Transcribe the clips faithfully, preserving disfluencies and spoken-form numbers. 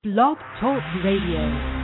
Blog Talk Radio.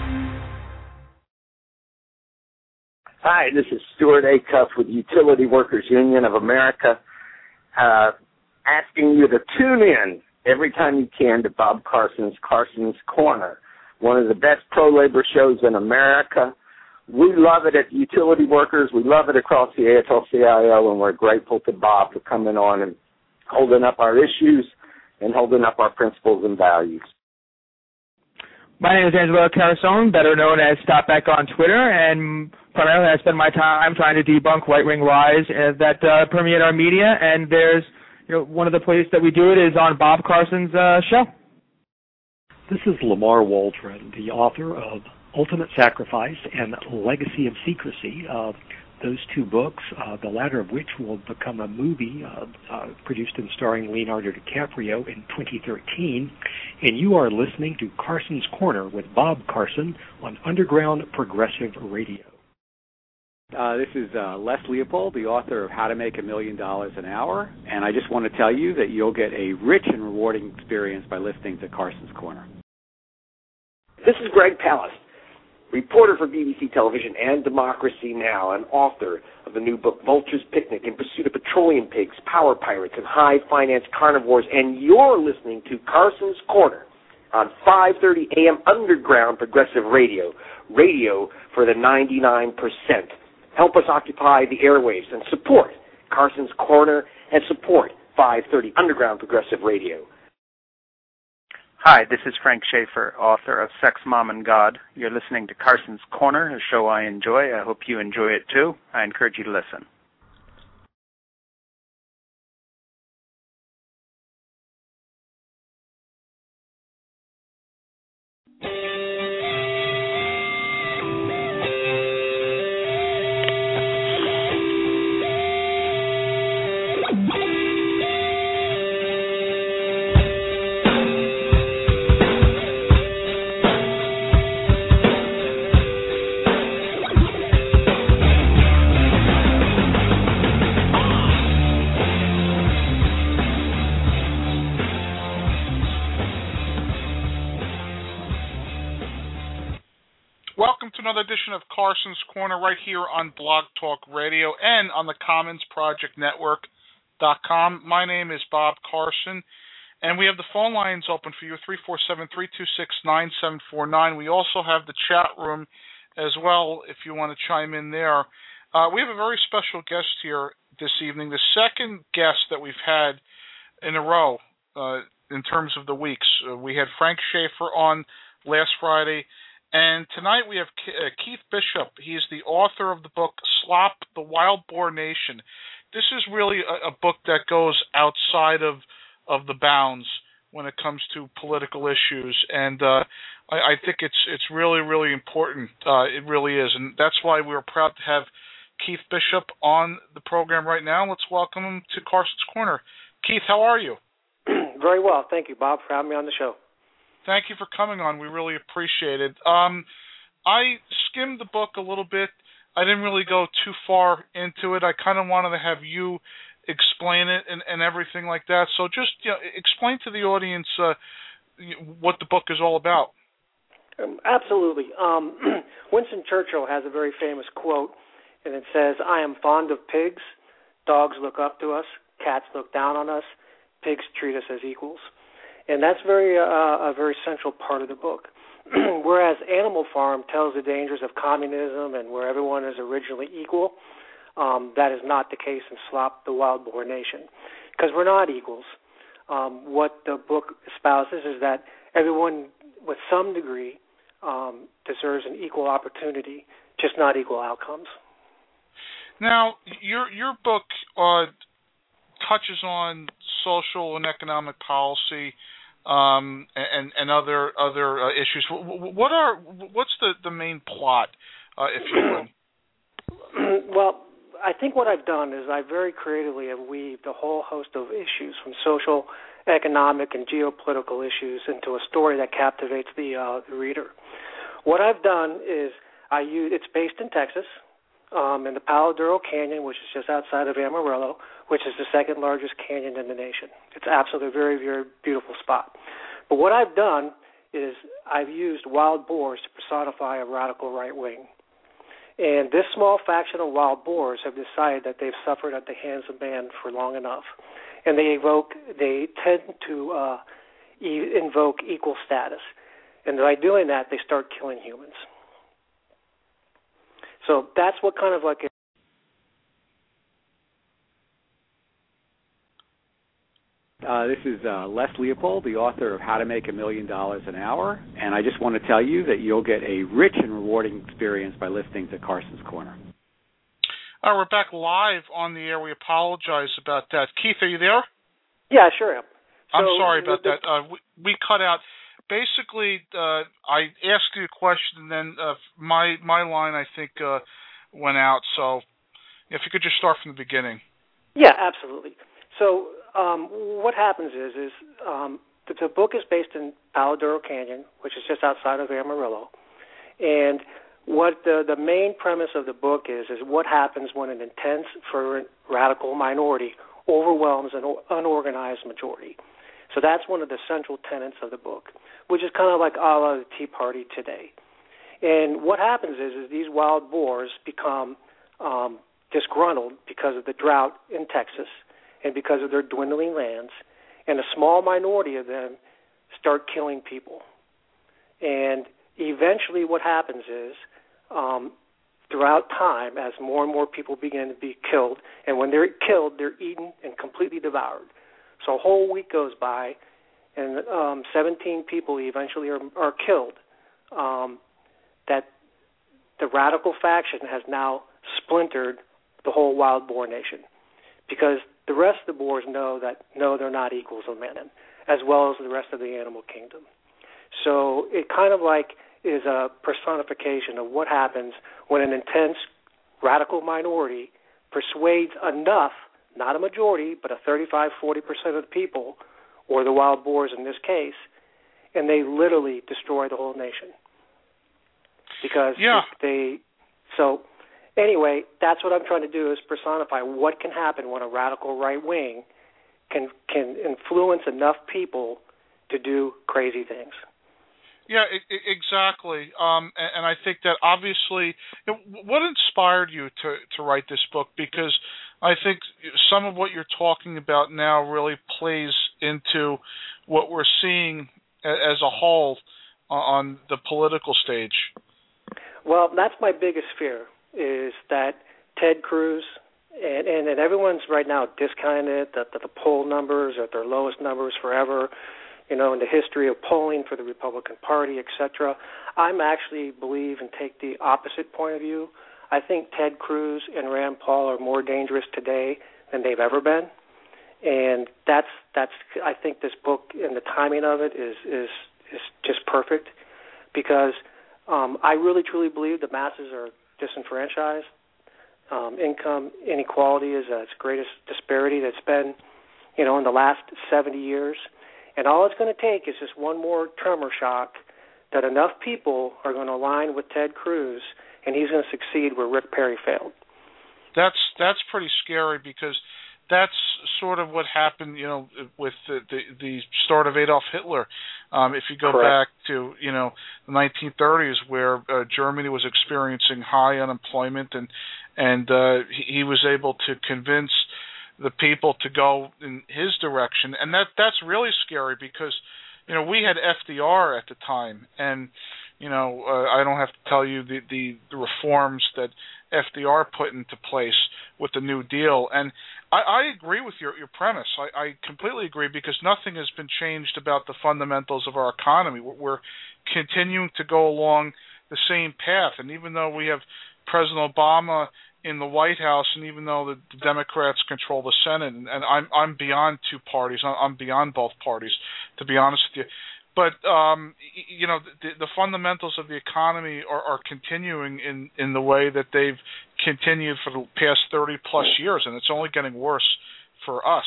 Hi, this is Stuart Acuff with Utility Workers Union of America, uh, asking you to tune in every time you can to Bob Carson's Carson's Corner, one of the best pro-labor shows in America. We love it at Utility Workers. We love it across the A F L C I O, and we're grateful to Bob for coming on and holding up our issues and holding up our principles and values. My name is Angelo Carasone, better known as Stopback on Twitter, and primarily I spend my time trying to debunk right-wing lies that uh, permeate our media, and there's, you know, one of the places that we do it is on Bob Carson's uh, show. This is Lamar Waldron, the author of Ultimate Sacrifice and Legacy of Secrecy. Uh, those two books, uh, the latter of which will become a movie uh, uh, produced and starring Leonardo DiCaprio in twenty thirteen. And you are listening to Carson's Corner with Bob Carson on Underground Progressive Radio. Uh, this is uh, Les Leopold, the author of How to Make a Million Dollars an Hour, and I just want to tell you that you'll get a rich and rewarding experience by listening to Carson's Corner. This is Greg Palast, reporter for B B C Television and Democracy Now!, and author of the new book Vulture's Picnic in Pursuit of Petroleum Pigs, Power Pirates, and High Finance Carnivores, and you're listening to Carson's Corner on five thirty a.m. Underground Progressive Radio, radio for the ninety-nine percent. Help us occupy the airwaves and support Carson's Corner and support five thirty Underground Progressive Radio. Hi, this is Frank Schaefer, author of Sex, Mom, and God. You're listening to Carson's Corner, a show I enjoy. I hope you enjoy it too. I encourage you to listen. Welcome to another edition of Carson's Corner right here on Blog Talk Radio and on the Commons Project Network dot com. My name is Bob Carson, and we have the phone lines open for you, three four seven, three two six, nine seven four nine. We also have the chat room as well if you want to chime in there. Uh, we have a very special guest here this evening, the second guest that we've had in a row uh, in terms of the weeks. Uh, we had Frank Schaefer on last Friday, and tonight we have Keith Bishop. He is the author of the book Slop, the Wild Boar Nation. This is really a, a book that goes outside of, of the bounds when it comes to political issues, and uh, I, I think it's it's really, really important. Uh, it really is, and that's why we're proud to have Keith Bishop on the program right now. Let's welcome him to Carson's Corner. Keith, how are you? Very well. Thank you, Bob, for having me on the show. Thank you for coming on. We really appreciate it. Um, I skimmed the book a little bit. I didn't really go too far into it. I kind of wanted to have you explain it and, and everything like that. So just, you know, explain to the audience uh, what the book is all about. Um, absolutely. Um, Winston Churchill has a very famous quote, and it says, "I am fond of pigs. Dogs look up to us. Cats look down on us. Pigs treat us as equals." And that's very uh, a very central part of the book. Whereas Animal Farm tells the dangers of communism and where everyone is originally equal, um, that is not the case in Slop, the Wild Boar Nation, because we're not equals. Um, what the book espouses is that everyone, with some degree, um, deserves an equal opportunity, just not equal outcomes. Now, your your book uh, touches on social and economic policy. Um, and, and other other uh, issues. What are what's the, the main plot, uh, if you will? Well, I think what I've done is I very creatively have weaved a whole host of issues, from social, economic, and geopolitical issues, into a story that captivates the, uh, the reader. What I've done is I use it's based in Texas, um, in the Palo Duro Canyon, which is just outside of Amarillo, which is the second largest canyon in the nation. It's absolutely a very, very beautiful spot. But what I've done is I've used wild boars to personify a radical right wing. And this small faction of wild boars have decided that they've suffered at the hands of man for long enough. And they evoke, they tend to uh, e- invoke equal status. And by doing that, they start killing humans. So that's what kind of like... Uh, this is uh, Les Leopold, the author of How to Make a Million Dollars an Hour, and I just want to tell you that you'll get a rich and rewarding experience by listening to Carson's Corner. All right, we're back live on the air. We apologize about that. Keith, are you there? Yeah, sure am. So I'm sorry about the, that. Uh, we, we cut out. Basically, uh, I asked you a question, and then uh, my my line, I think, uh, went out. So if you could just start from the beginning. Yeah, absolutely. So um, what happens is, is um, the, the book is based in Palo Duro Canyon, which is just outside of Amarillo. And what the, the main premise of the book is, is what happens when an intense, fervent, radical minority overwhelms an unorganized majority. So that's one of the central tenets of the book, which is kind of like a la the Tea Party today. And what happens is, is these wild boars become um, disgruntled because of the drought in Texas and because of their dwindling lands, and a small minority of them start killing people. And eventually what happens is, um, throughout time, as more and more people begin to be killed, and when they're killed, they're eaten and completely devoured. So a whole week goes by, and um, seventeen people eventually are, are killed. Um, that the radical faction has now splintered the whole wild boar nation, because the rest of the boars know that, no, they're not equals of man, as well as the rest of the animal kingdom. So it kind of like is a personification of what happens when an intense, radical minority persuades enough, not a majority, but a thirty-five, forty percent of the people, or the wild boars in this case, and they literally destroy the whole nation. Because yeah. they, so anyway, that's what I'm trying to do, is personify what can happen when a radical right wing can can influence enough people to do crazy things. Yeah, it, it, exactly. Um, and, and I think that obviously, you know, what inspired you to, to write this book? Because I think some of what you're talking about now really plays into what we're seeing as a whole on the political stage. Well, that's my biggest fear, is that Ted Cruz, and, and, and everyone's right now discounting it, that, that the poll numbers are at their lowest numbers forever, you know, in the history of polling for the Republican Party, et cetera. I'm actually believe and take the opposite point of view. I think Ted Cruz and Rand Paul are more dangerous today than they've ever been, and that's that's. I think this book and the timing of it is is is just perfect, because um, I really truly believe the masses are disenfranchised. Um, income inequality is at its greatest disparity that's been, you know, in the last seventy years. And all it's going to take is just one more tremor shock that enough people are going to align with Ted Cruz, and he's going to succeed where Rick Perry failed. That's that's pretty scary, because that's sort of what happened, you know, with the the, the start of Adolf Hitler. Um, if you go Correct. back to, you know, the nineteen thirties, where uh, Germany was experiencing high unemployment, and and uh, he, he was able to convince the people to go in his direction, and that that's really scary, because, you know, we had F D R at the time, and, you know, uh, I don't have to tell you the, the the reforms that F D R put into place with the New Deal, and I, I agree with your your premise. I, I completely agree, because nothing has been changed about the fundamentals of our economy. We're, we're continuing to go along the same path, and even though we have President Obama in the White House, and even though the, the Democrats control the Senate, and, and I'm I'm beyond two parties, I'm beyond both parties, to be honest with you. But um, you know, the, the fundamentals of the economy are, are continuing in, in the way that they've continued for the past thirty plus years, and it's only getting worse for us.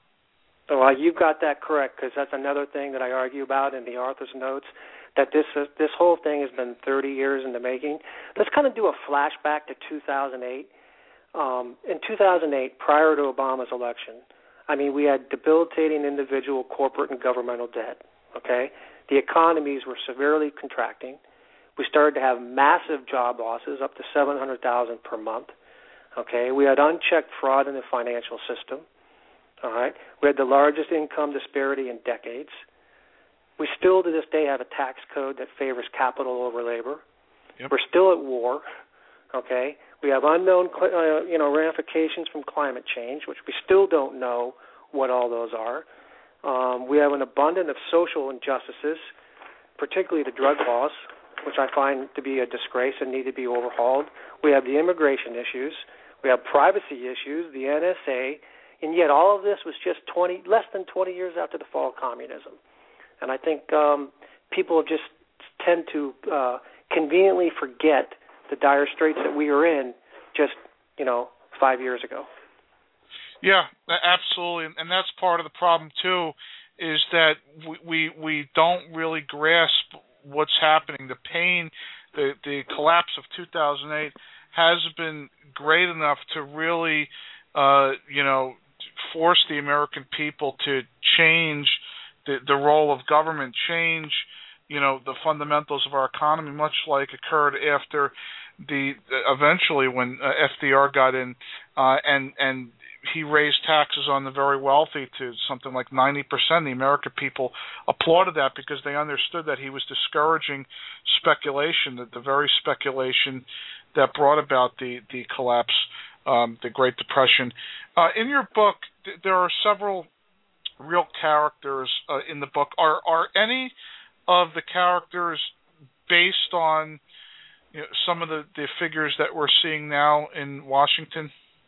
Well, you've got that correct, because that's another thing that I argue about in the author's notes, that this uh, this whole thing has been thirty years in the making. Let's kind of do a flashback to two thousand eight. Um, in two thousand eight, prior to Obama's election, I mean, we had debilitating individual, corporate, and governmental debt, okay? The economies were severely contracting. We started to have massive job losses, up to seven hundred thousand per month. Okay, we had unchecked fraud in the financial system. All right, we had the largest income disparity in decades. We still, to this day, have a tax code that favors capital over labor. Yep. We're still at war. Okay, we have unknown, uh, you know, ramifications from climate change, which we still don't know what all those are. Um, we have an abundance of social injustices, particularly the drug laws, which I find to be a disgrace and need to be overhauled. We have the immigration issues. We have privacy issues, the N S A, and yet all of this was just twenty, less than twenty years after the fall of communism. And I think um, people just tend to uh, conveniently forget the dire straits that we were in just, you know, five years ago. Yeah, absolutely, and that's part of the problem too, is that we we, we don't really grasp what's happening. The pain, the the collapse of two thousand eight has been great enough to really, uh, you know, force the American people to change the the role of government, change, you know, the fundamentals of our economy, much like occurred after the eventually when uh, F D R got in, uh, and and he raised taxes on the very wealthy to something like ninety percent. The American people applauded that because they understood that he was discouraging speculation, that the very speculation that brought about the, the collapse, um, the Great Depression. Uh, in your book, th- there are several real characters uh, in the book. Are are any of the characters based on, you know, some of the, the figures that we're seeing now in Washington?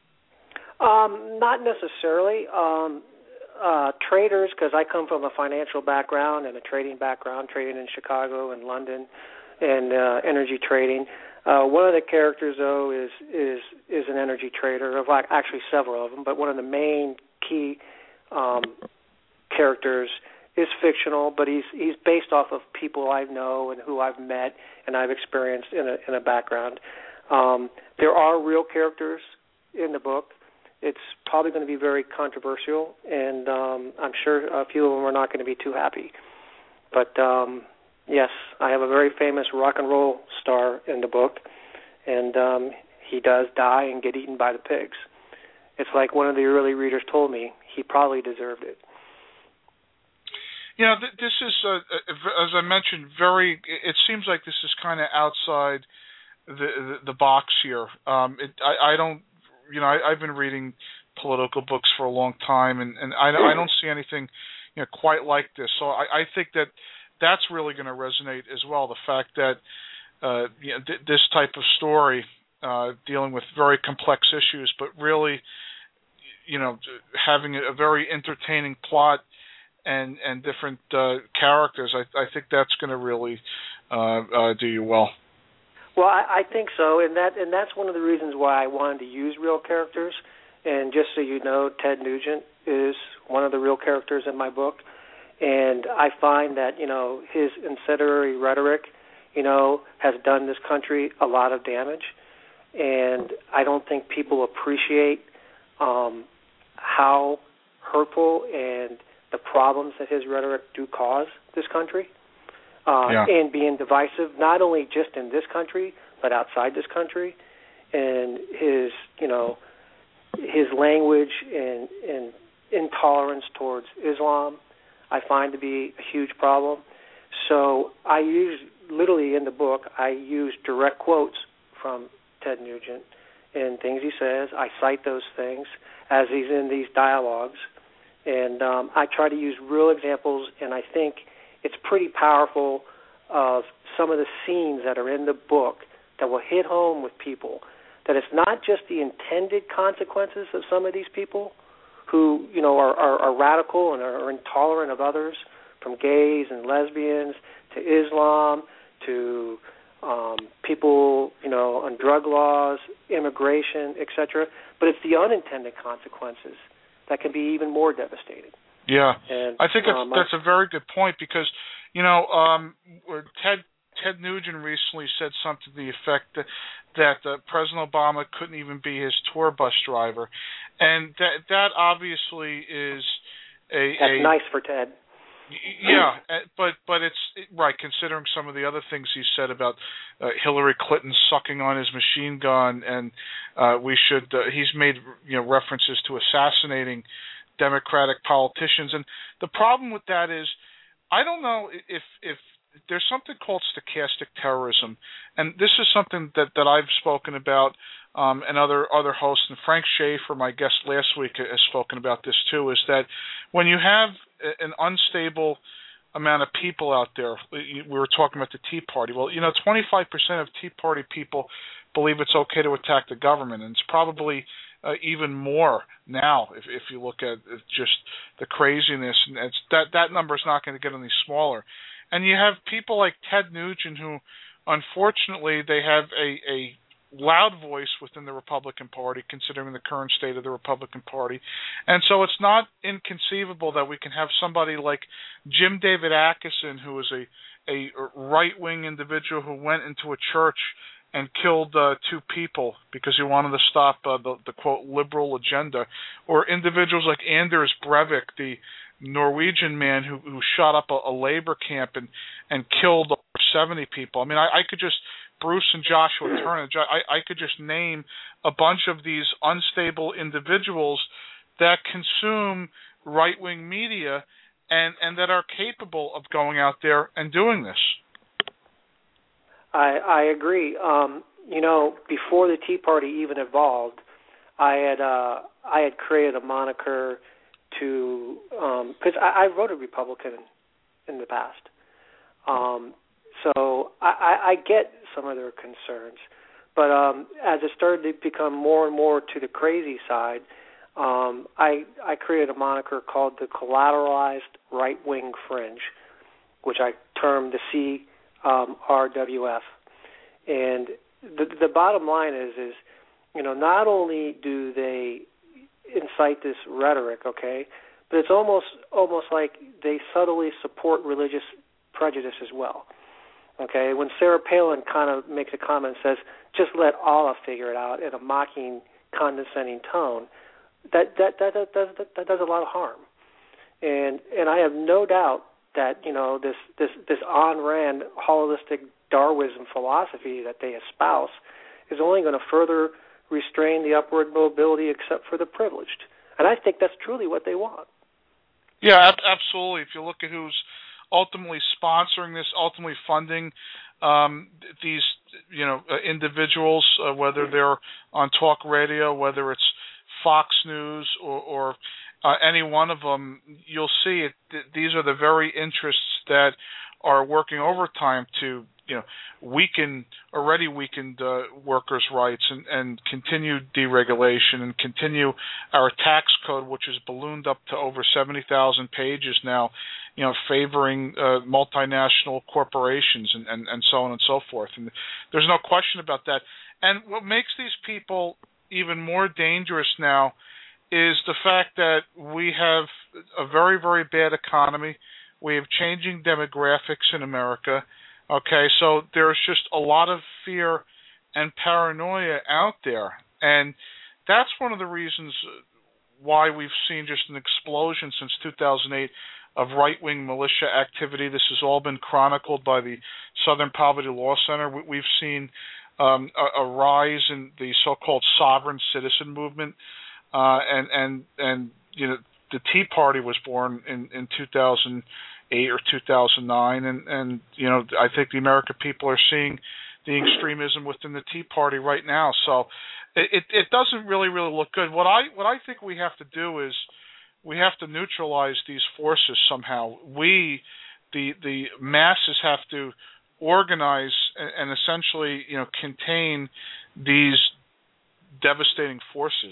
Um, not necessarily. Um, uh, traders, because I come from a financial background and a trading background, trading in Chicago and London and uh, energy trading. Uh, one of the characters, though, is is is an energy trader. Of actually several of them, but one of the main key um, characters is fictional, but he's he's based off of people I know and who I've met and I've experienced in a in a background. Um, there are real characters in the book. It's probably going to be very controversial, and um, I'm sure a few of them are not going to be too happy. But um, yes, I have a very famous rock and roll star in the book, and um, he does die and get eaten by the pigs. It's like one of the early readers told me, he probably deserved it. You know, th- this is, uh, as I mentioned, very. It seems like this is kind of outside the, the the box here. Um, it, I, I don't, you know, I, I've been reading political books for a long time, and, and I, I don't see anything, you know, quite like this. So I, I think that that's really going to resonate as well. The fact that uh, you know, th- this type of story uh, dealing with very complex issues, but really, you know, having a very entertaining plot and and different uh, characters, I, I think that's going to really uh, uh, do you well. Well, I, I think so, and that and that's one of the reasons why I wanted to use real characters. And just so you know, Ted Nugent is one of the real characters in my book, and I find that, you know, his incendiary rhetoric, you know, has done this country a lot of damage, and I don't think people appreciate um, how hurtful and the problems that his rhetoric do cause this country, uh, yeah. and being divisive, not only just in this country, but outside this country, and his, you know, his language and, and intolerance towards Islam, I find to be a huge problem. So I use, literally in the book, I use direct quotes from Ted Nugent and things he says. I cite those things as he's in these dialogues. And um, I try to use real examples, and I think it's pretty powerful of some of the scenes that are in the book that will hit home with people, that it's not just the intended consequences of some of these people who, you know, are, are, are radical and are, are intolerant of others, from gays and lesbians to Islam to um, people, you know, on drug laws, immigration, et cetera. But it's the unintended consequences that can be even more devastating. Yeah, and, I think that's, um, that's a very good point because, you know, um, Ted Ted Nugent recently said something to the effect that, that uh, President Obama couldn't even be his tour bus driver, and that that obviously is a that's a, nice for Ted. Yeah, but but it's right considering some of the other things he said about uh, Hillary Clinton sucking on his machine gun, and uh, we should. Uh, he's made you know references to assassinating Democratic politicians, and the problem with that is, I don't know if if there's something called stochastic terrorism, and this is something that, that I've spoken about, um, and other other hosts, and Frank Schaeffer, my guest last week, has spoken about this too. Is that when you have an unstable amount of people out there, we were talking about the Tea Party. Well, you know, twenty-five percent of Tea Party people believe it's okay to attack the government, and it's probably uh, even more now if, if you look at just the craziness. And it's, that that number is not going to get any smaller. And you have people like Ted Nugent who, unfortunately, they have a, a loud voice within the Republican Party, considering the current state of the Republican Party. And so it's not inconceivable that we can have somebody like Jim David Atkinson, who is a, a right-wing individual who went into a church and killed uh, two people because he wanted to stop uh, the, the, quote, liberal agenda, or individuals like Anders Breivik, the Norwegian man who, who shot up a, a labor camp and, and killed over seventy people. I mean, I, I could just... Bruce and Joshua Turner, I, I could just name a bunch of these unstable individuals that consume right-wing media and, and that are capable of going out there and doing this. I, I agree. Um, you know, before the Tea Party even evolved, I had uh, I had created a moniker to because um, I, I voted Republican in the past. Um, So I, I, I get some of their concerns, but um, as it started to become more and more to the crazy side, um, I, I created a moniker called the Collateralized Right-Wing Fringe, which I termed the C R W F. And the, the bottom line is, is, you know, not only do they incite this rhetoric, okay, but it's almost almost like they subtly support religious prejudice as well. Okay, when Sarah Palin kind of makes a comment and says, just let Allah figure it out in a mocking, condescending tone, that that that, that, does, that, that does a lot of harm. And and I have no doubt that, you know, this, this, this Ayn Rand holistic Darwinism philosophy that they espouse is only going to further restrain the upward mobility except for the privileged. And I think that's truly what they want. Yeah, ab- absolutely. If you look at who's ultimately sponsoring this, ultimately funding um, these, you know, uh, individuals, uh, whether they're on talk radio, whether it's Fox News or, or uh, any one of them, you'll see it. Th- these are the very interests that are working overtime to, you know, weaken already weakened uh, workers' rights and, and continue deregulation and continue our tax code, which has ballooned up to over seventy thousand pages now, you know, favoring uh, multinational corporations and, and, and so on and so forth. And there's no question about that. And what makes these people even more dangerous now is the fact that we have a very, very bad economy. We have changing demographics in America. Okay, so there's just a lot of fear and paranoia out there. And that's one of the reasons why we've seen just an explosion since two thousand eight of right-wing militia activity. This has all been chronicled by the Southern Poverty Law Center. We've seen um, a, a rise in the so-called sovereign citizen movement. Uh, and, and, and, you know, the Tea Party was born in, in two thousand eight or two thousand nine, and, and you know, I think the American people are seeing the extremism within the Tea Party right now. So it, it, it doesn't really, really look good. What I what I think we have to do is we have to neutralize these forces somehow. We, the the masses, have to organize and, and essentially, you know, contain these devastating forces.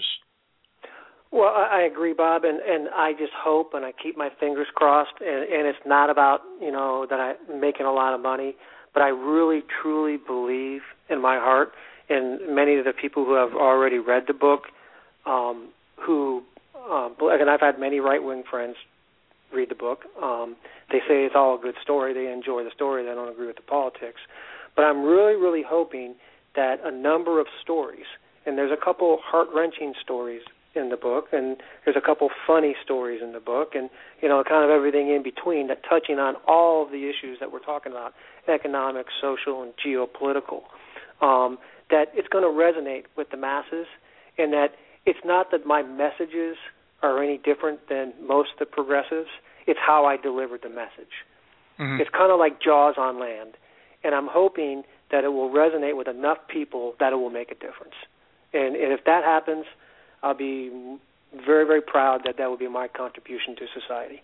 Well, I agree, Bob, and, and I just hope and I keep my fingers crossed, and, and it's not about, you know, that I'm making a lot of money, but I really, truly believe in my heart, and many of the people who have already read the book, um, who, um, and I've had many right-wing friends read the book. Um, they say it's all a good story. They enjoy the story. They don't agree with the politics. But I'm really, really hoping that a number of stories, and there's a couple heart-wrenching stories in the book, and there's a couple funny stories in the book, and you know, kind of everything in between, that touching on all of the issues that we're talking about, economic, social, and geopolitical. Um, that it's going to resonate with the masses, and that it's not that my messages are any different than most of the progressives. It's how I delivered the message. Mm-hmm. It's kind of like Jaws on land, and I'm hoping that it will resonate with enough people that it will make a difference. And, and if that happens, I'll be very, very proud that that will be my contribution to society.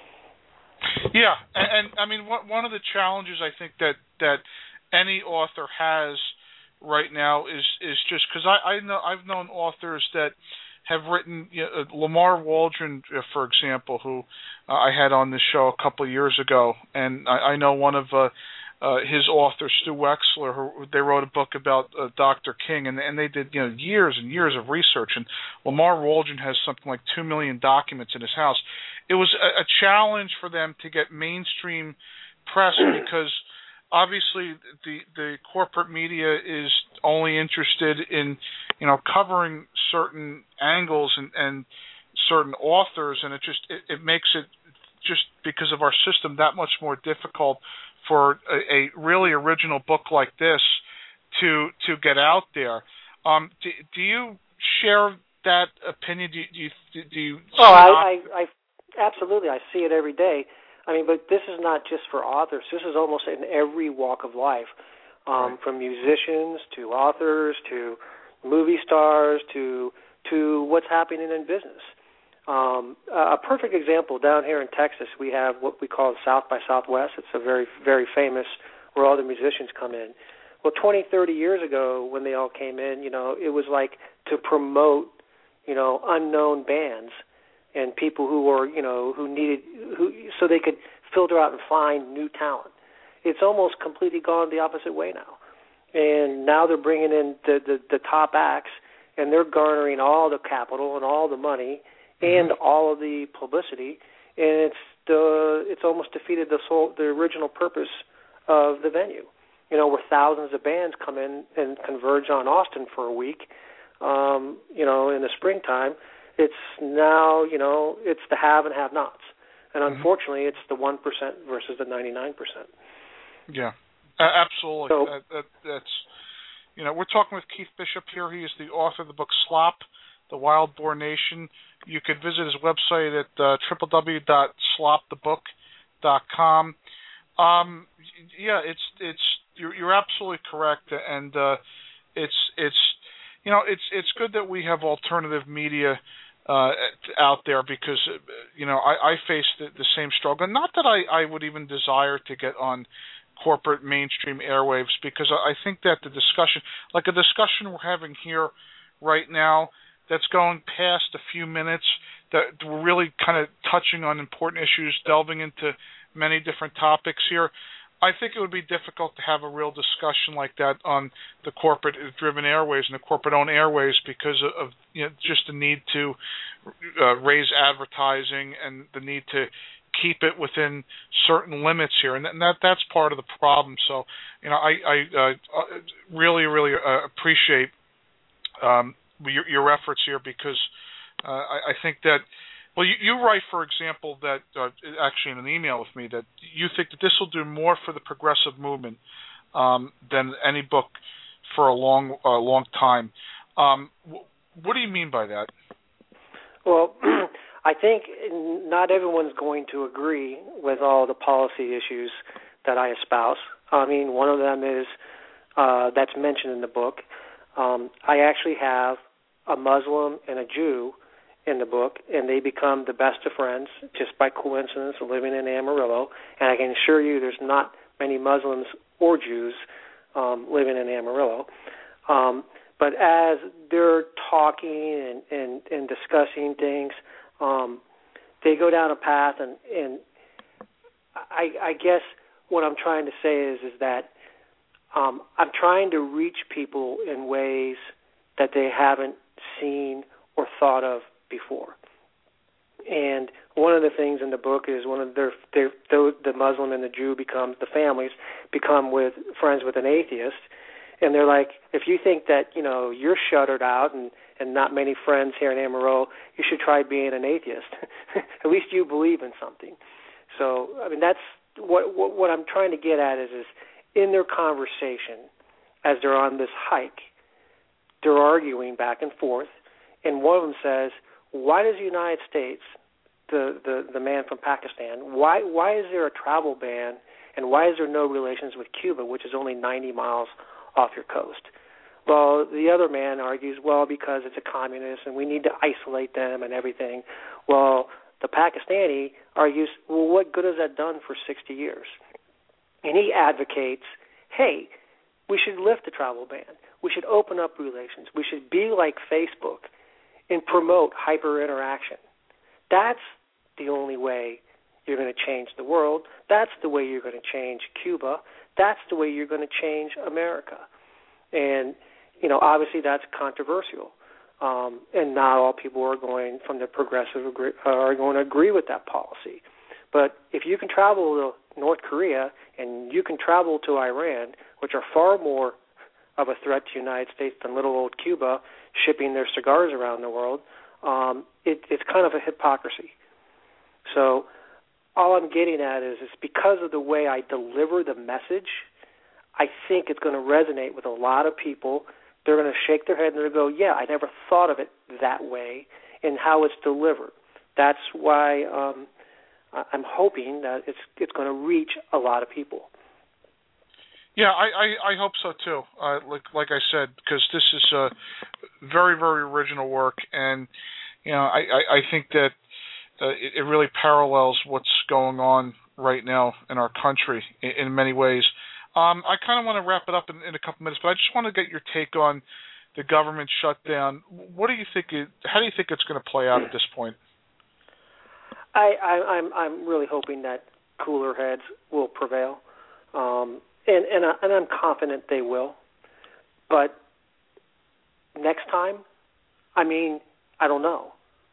Yeah, and, and I mean, one of the challenges I think that, that any author has right now is is just because I, I know I've known authors that have written, you know, Lamar Waldron, for example, who uh, I had on this show a couple of years ago, and I, I know one of uh, uh, his authors, Stu Wexler, who they wrote a book about uh, Doctor King, and and they did, you know, years and years of research, and Lamar Waldron has something like two million documents in his house. It was a, a challenge for them to get mainstream press because obviously the the corporate media is only interested in, you know, covering certain angles and, and certain authors, and it just it, it makes it, just because of our system, that much more difficult for a, a really original book like this to to get out there. Um, do, do you share that opinion? Do, do you do you? Oh, I, I, I absolutely. I see it every day. I mean, but this is not just for authors. This is almost in every walk of life, um, right. From musicians to authors to movie stars to to what's happening in business. Um, a perfect example, down here in Texas, we have what we call South by Southwest. It's a very, very famous, where all the musicians come in. Well, twenty, thirty years ago, when they all came in, you know, it was like to promote, you know, unknown bands and people who were, you know, who needed, who so they could filter out and find new talent. It's almost completely gone the opposite way now. And now they're bringing in the, the, the top acts, and they're garnering all the capital and all the money and mm-hmm. all of the publicity, and it's the it's almost defeated the sole, the original purpose of the venue. You know, where thousands of bands come in and converge on Austin for a week, um, you know, in the springtime. It's now, you know, it's the have and have-nots. And unfortunately, it's the one percent versus the ninety-nine percent. Yeah, uh, absolutely. So, that, that, that's, you know, we're talking with Keith Bishop here. He is the author of the book Slop, The Wild Boar Nation. You could visit his website at uh, w w w dot slop the book dot com. Um, yeah, it's it's you're, you're absolutely correct, and uh, it's it's you know it's it's good that we have alternative media uh, out there because uh, you know I, I face the, the same struggle. Not that I, I would even desire to get on corporate mainstream airwaves, because I think that the discussion, like a discussion we're having here right now, that's going past a few minutes, that we're really kind of touching on important issues, delving into many different topics here. I think it would be difficult to have a real discussion like that on the corporate-driven airways and the corporate-owned airways because of, of you know, just the need to uh, raise advertising and the need to keep it within certain limits here, and that that's part of the problem. So, you know, I, I uh, really, really uh, appreciate um, your, your efforts here because uh, I, I think that. Well, you, you write, for example, that uh, actually in an email with me that you think that this will do more for the progressive movement um, than any book for a long, uh, long time. Um, wh- what do you mean by that? Well, I think not everyone's going to agree with all the policy issues that I espouse. I mean, one of them is uh, that's mentioned in the book. Um, I actually have a Muslim and a Jew in the book, and they become the best of friends just by coincidence living in Amarillo. And I can assure you there's not many Muslims or Jews um, living in Amarillo. Um, but as they're talking and, and, and discussing things, um, they go down a path, and, and I, I guess what I'm trying to say is, is that um, I'm trying to reach people in ways that they haven't seen or thought of before. And one of the things in the book is one of their, their, their the Muslim and the Jew becomes, the families become with friends with an atheist, and they're like, if you think that, you know, you're shuttered out and, and not many friends here in Amarillo, you should try being an atheist. At least you believe in something. So, I mean, that's what, what what I'm trying to get at is, is in their conversation, as they're on this hike, they're arguing back and forth, and one of them says, why does the United States, the, the, the man from Pakistan, why why is there a travel ban, and why is there no relations with Cuba, which is only ninety miles off your coast? Well, the other man argues, well, because it's a communist and we need to isolate them and everything. Well, the Pakistani argues, well, what good has that done for sixty years? And he advocates, hey, we should lift the travel ban. We should open up relations. We should be like Facebook and promote hyper-interaction. That's the only way you're going to change the world. That's the way you're going to change Cuba. That's the way you're going to change America. And, you know, obviously that's controversial. Um, and not all people are going from the progressive agree, are going to agree with that policy. But if you can travel to North Korea and you can travel to Iran, which are far more of a threat to the United States than little old Cuba shipping their cigars around the world, um, it, it's kind of a hypocrisy. So all I'm getting at is, is because of the way I deliver the message, I think it's going to resonate with a lot of people. They're going to shake their head and they'll go, yeah, I never thought of it that way in how it's delivered. That's why um, I'm hoping that it's it's going to reach a lot of people. Yeah, I, I, I hope so too. Uh, like like I said, because this is uh, very very original work, and you know I, I, I think that uh, it, it really parallels what's going on right now in our country in, in many ways. Um, I kind of want to wrap it up in, in a couple minutes, but I just want to get your take on the government shutdown. What do you think? It, how do you think it's going to play out at this point? I, I, I'm I'm really hoping that cooler heads will prevail, um, and and, I, and I'm confident they will. But next time, I mean, I don't know.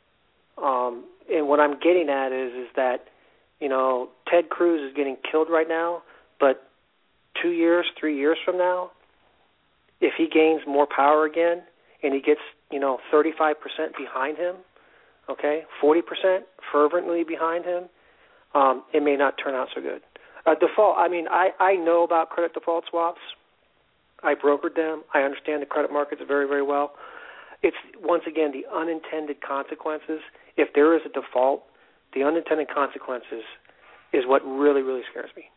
Um, and what I'm getting at is is that, you know, Ted Cruz is getting killed right now, but two years, three years from now, if he gains more power again and he gets, you know, thirty-five percent behind him, okay, forty percent fervently behind him, um, it may not turn out so good. Uh, default, I mean, I, I know about credit default swaps. I brokered them. I understand the credit markets very, very well. It's, once again, the unintended consequences. If there is a default, the unintended consequences is what really, really scares me.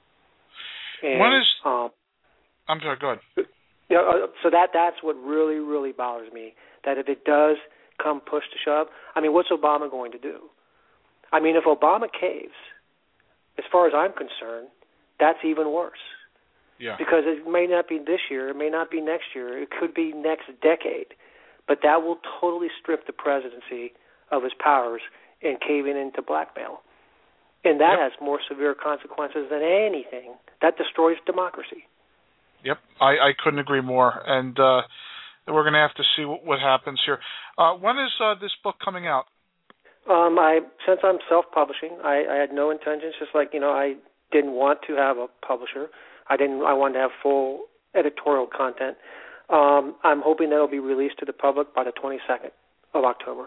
And, when is? Um, I'm sorry. Go ahead. You know, so that that's what really, really bothers me. That if it does come push to shove, I mean, what's Obama going to do? I mean, if Obama caves, as far as I'm concerned, that's even worse. Yeah. Because it may not be this year, it may not be next year, it could be next decade, but that will totally strip the presidency of his powers and caving into blackmail. And that yep. has more severe consequences than anything. That destroys democracy. Yep, I, I couldn't agree more. And uh, we're going to have to see what, what happens here. Uh, when is uh, this book coming out? Um, I since I'm self-publishing, I, I had no intentions. Just like you know, I didn't want to have a publisher. I didn't. I wanted to have full editorial content. Um, I'm hoping that it'll be released to the public by the twenty-second of October.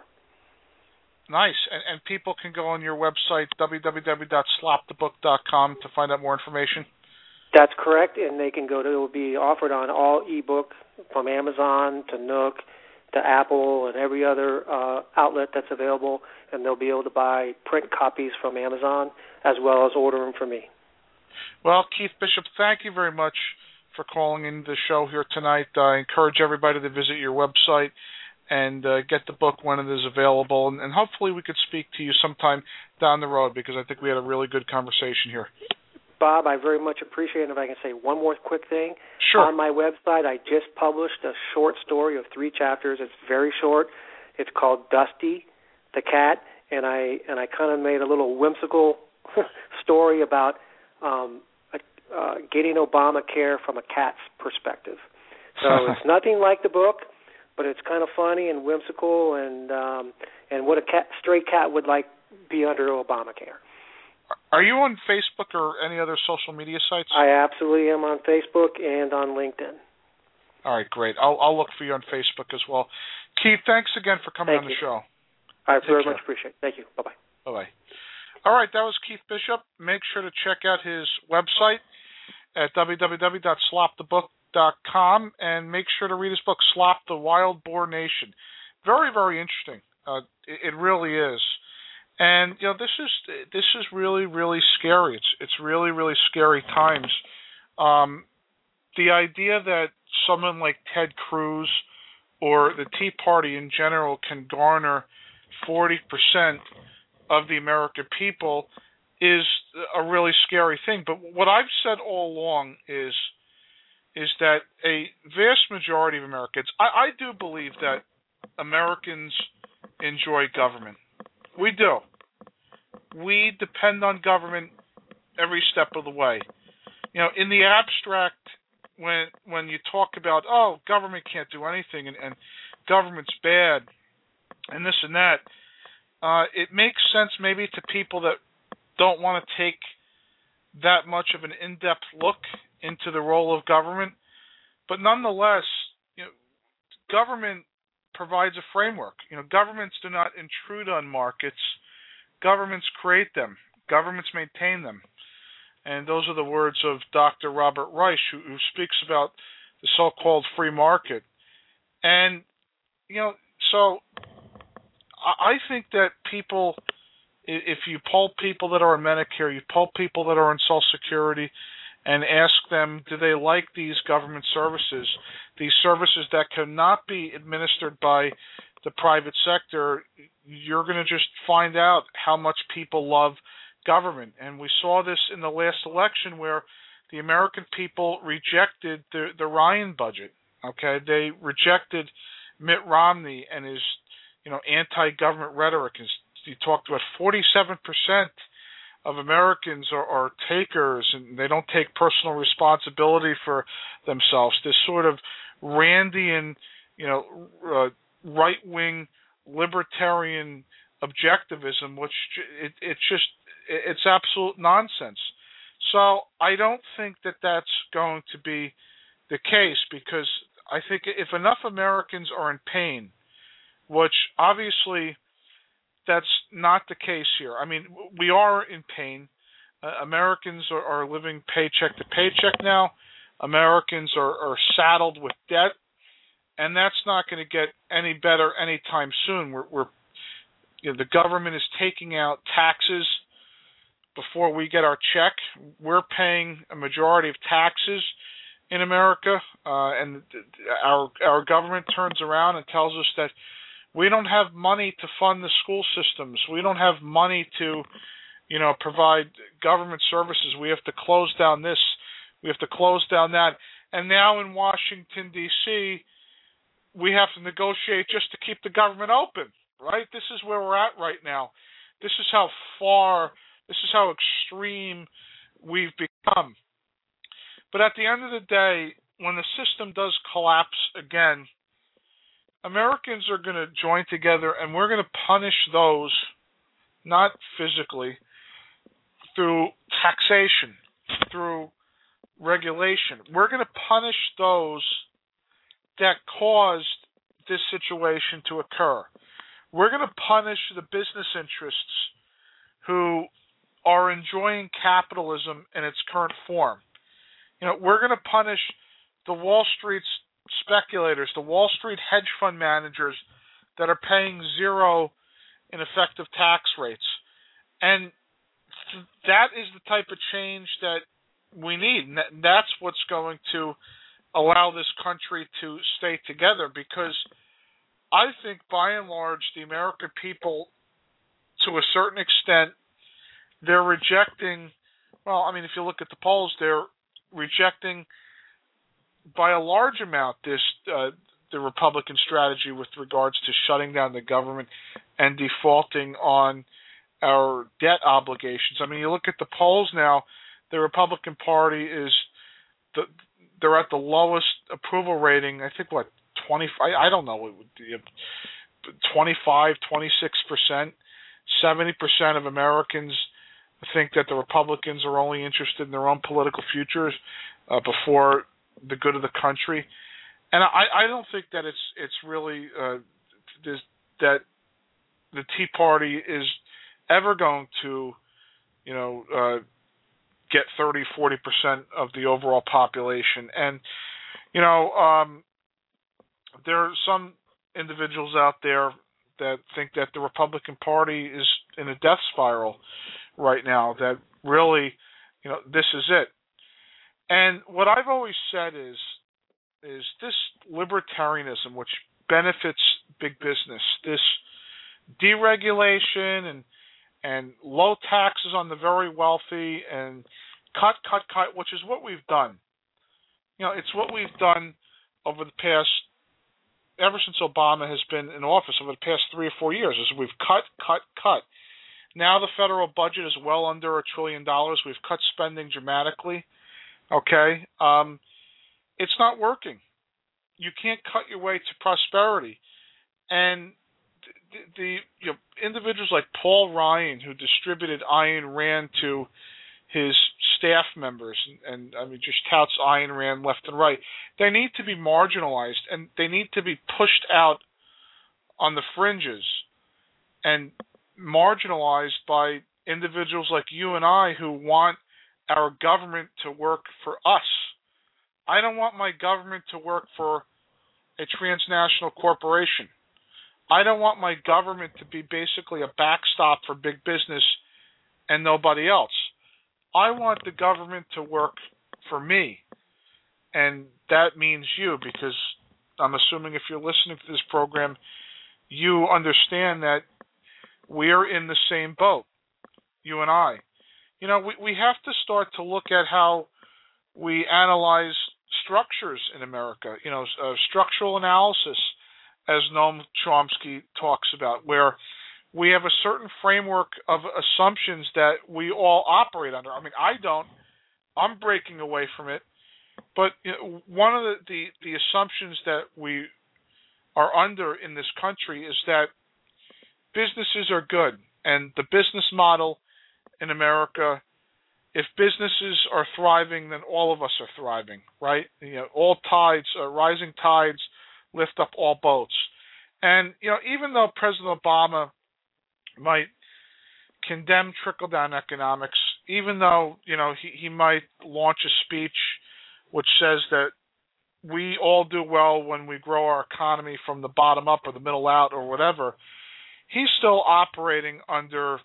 Nice. And, and people can go on your website, w w w dot slop the book dot com, to find out more information? That's correct, and they can go to, it will be offered on all ebook, from Amazon to Nook to Apple and every other uh, outlet that's available, and they'll be able to buy print copies from Amazon as well as order them from me. Well, Keith Bishop, thank you very much for calling in the show here tonight. I encourage everybody to visit your website and uh, get the book when it is available, and, and hopefully we could speak to you sometime down the road, because I think we had a really good conversation here. Bob, I very much appreciate it. If I can say one more quick thing. Sure. On my website, I just published a short story of three chapters. It's very short. It's called Dusty the Cat, and I and I kind of made a little whimsical story about um, uh, getting Obamacare from a cat's perspective. So it's nothing like the book, but it's kind of funny and whimsical, and um, and what a cat, stray cat would like be under Obamacare. Are you on Facebook or any other social media sites? I absolutely am on Facebook and on LinkedIn. All right, great. I'll I'll look for you on Facebook as well. Keith, thanks again for coming Thank on you. the show. I very care. much appreciate it. Thank you. Bye-bye. Bye-bye. All right, that was Keith Bishop. Make sure to check out his website at w w w dot slop the book dot com and make sure to read his book, Slop, the Wild Boar Nation. Very, very interesting. Uh, it, it really is. And, you know, this is this is really, really scary. It's it's really, really scary times. Um, the idea that someone like Ted Cruz or the Tea Party in general can garner forty percent of the American people is a really scary thing. But what I've said all along is is that a vast majority of Americans, I, I do believe that Americans enjoy government. We do. We depend on government every step of the way. You know, in the abstract, when when you talk about, oh, government can't do anything and, and government's bad and this and that, uh, it makes sense maybe to people that don't want to take that much of an in-depth look into the role of government. But nonetheless, you know, government provides a framework. You know, governments do not intrude on markets. Governments create them. Governments maintain them. And those are the words of Doctor Robert Reich, who, who speaks about the so-called free market. And, you know, so I, I think that people, if you poll people that are on Medicare, you poll people that are on Social Security, and ask them, do they like these government services, these services that cannot be administered by the private sector, you're going to just find out how much people love government. And we saw this in the last election where the American people rejected the, the Ryan budget. Okay, they rejected Mitt Romney and his, you know, anti-government rhetoric. He talked about forty-seven percent of Americans are, are takers, and they don't take personal responsibility for themselves. This sort of Randian, you know, uh, right-wing libertarian objectivism, which it, it's just, it's absolute nonsense. So I don't think that that's going to be the case, because I think if enough Americans are in pain, which obviously that's not the case here. I mean, we are in pain. Uh, Americans are, are living paycheck to paycheck now. Americans are, are saddled with debt, and that's not going to get any better anytime soon. We're, we're you know, the government is taking out taxes before we get our check. We're paying a majority of taxes in America, uh, and our our government turns around and tells us that we don't have money to fund the school systems. We don't have money to, you know, provide government services. We have to close down this. We have to close down that. And now in Washington, D C, we have to negotiate just to keep the government open, right? This is where we're at right now. This is how far, this is how extreme we've become. But at the end of the day, when the system does collapse again, Americans are going to join together, and we're going to punish those, not physically, through taxation, through regulation. We're going to punish those that caused this situation to occur. We're going to punish the business interests who are enjoying capitalism in its current form. You know, we're going to punish the Wall Street's speculators, the Wall Street hedge fund managers that are paying zero in effective tax rates. And that is the type of change that we need. And that's what's going to allow this country to stay together, because I think by and large the American people, to a certain extent, they're rejecting, well, I mean, if you look at the polls, they're rejecting by a large amount this uh, the Republican strategy with regards to shutting down the government and defaulting on our debt obligations. I mean, you look at the polls now, the Republican Party is the they're at the lowest approval rating. I think what twenty I, I don't know, twenty-five, twenty-six percent. seventy percent of Americans think that the Republicans are only interested in their own political futures uh, before the good of the country. and I, I don't think that it's it's really uh, this, that the Tea Party is ever going to, you know, uh, get thirty, forty percent of the overall population. And, you know, um, there are some individuals out there that think that the Republican Party is in a death spiral right now, that really, you know, this is it. And what I've always said is, is this libertarianism, which benefits big business, this deregulation and and low taxes on the very wealthy and cut, cut, cut, which is what we've done. You know, it's what we've done over the past, ever since Obama has been in office, over the past three or four years, is we've cut, cut, cut. Now the federal budget is well under a trillion dollars. We've cut spending dramatically. Okay? Um, it's not working. You can't cut your way to prosperity. And the, the you know, individuals like Paul Ryan, who distributed Ayn Rand to his staff members, and, and I mean just touts Ayn Rand left and right, they need to be marginalized, and they need to be pushed out on the fringes and marginalized by individuals like you and I who want our government to work for us. I don't want my government to work for a transnational corporation. I don't want my government to be basically a backstop for big business and nobody else. I want the government to work for me, and that means you, because I'm assuming if you're listening to this program, you understand that we're in the same boat, you and I. You know, we, we have to start to look at how we analyze structures in America, you know, uh, structural analysis, as Noam Chomsky talks about, where we have a certain framework of assumptions that we all operate under. I mean, I don't. I'm breaking away from it. But you know, one of the, the, the assumptions that we are under in this country is that businesses are good. And the business model in America, if businesses are thriving, then all of us are thriving, right? You know, all tides, uh, rising tides lift up all boats. And, you know, even though President Obama might condemn trickle-down economics, even though, you know, he, he might launch a speech which says that we all do well when we grow our economy from the bottom up or the middle out or whatever, he's still operating under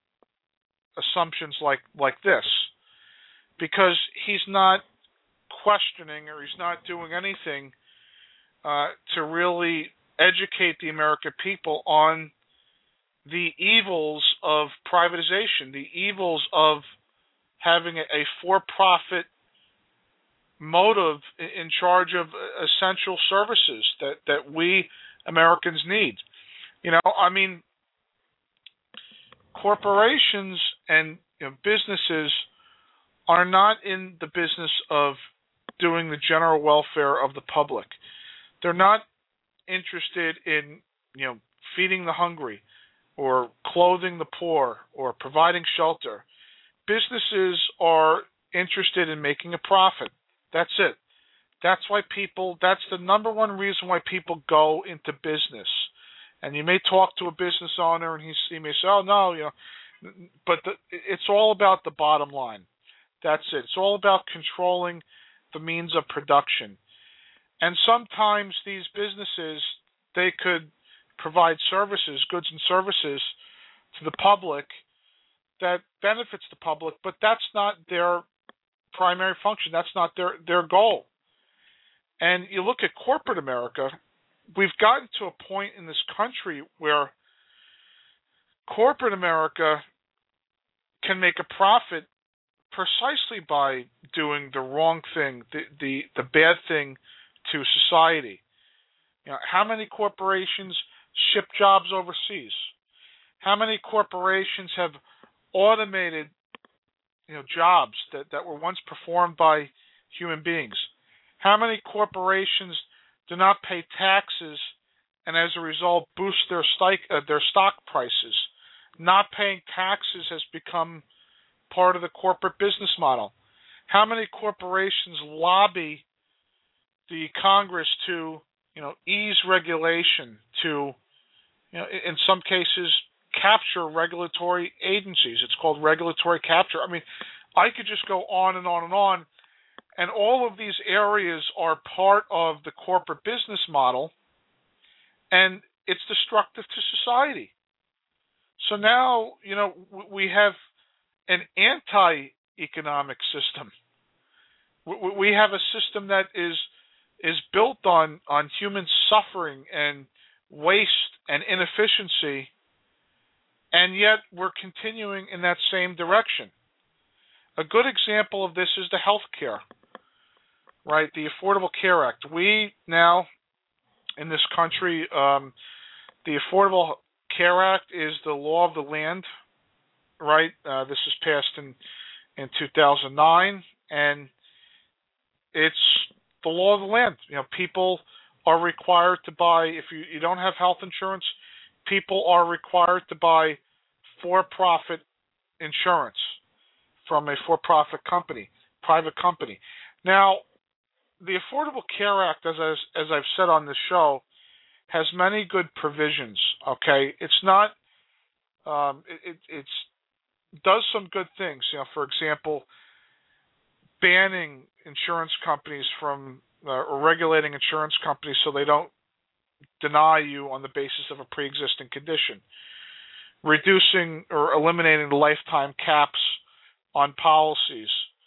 assumptions like, like this, because he's not questioning or he's not doing anything uh, to really educate the American people on the evils of privatization, the evils of having a, a for-profit motive in charge of essential services that, that we Americans need. You know, I mean, corporations and you know, businesses are not in the business of doing the general welfare of the public. They're not interested in, you know, feeding the hungry or clothing the poor or providing shelter. Businesses are interested in making a profit. That's it. That's why people, that's the number one reason why people go into business. And you may talk to a business owner and he, he may say, oh, no, you know, but the, it's all about the bottom line. That's it. It's all about controlling the means of production. And sometimes these businesses, they could provide services, goods and services to the public that benefits the public, but that's not their primary function. That's not their, their goal. And you look at corporate America, we've gotten to a point in this country where corporate America can make a profit precisely by doing the wrong thing, the, the, the bad thing to society. You know, how many corporations ship jobs overseas? How many corporations have automated, you know, jobs that, that were once performed by human beings? How many corporations do not pay taxes and as a result boost their stock, uh, their stock prices? Not paying taxes has become part of the corporate business model. How many corporations lobby the Congress to, you know, ease regulation, to, you know, in some cases capture regulatory agencies. It's called regulatory capture. I mean, I could just go on and on and on, and all of these areas are part of the corporate business model, and it's destructive to society. So now, you know, we have an anti-economic system. We have a system that is is built on, on human suffering and waste and inefficiency, and yet we're continuing in that same direction. A good example of this is the health care, right? The Affordable Care Act. We now, in this country, um, the Affordable Care Act is the law of the land, right? Uh, this was passed in, in two thousand nine, and it's the law of the land. You know, people are required to buy, if you, you don't have health insurance, people are required to buy for-profit insurance from a for-profit company, private company. Now, the Affordable Care Act, as I, as I've said on the show, has many good provisions. Okay, it's not, um, it, it it's does some good things. You know, for example, banning insurance companies from uh, or regulating insurance companies so they don't deny you on the basis of a pre-existing condition, reducing or eliminating the lifetime caps on policies,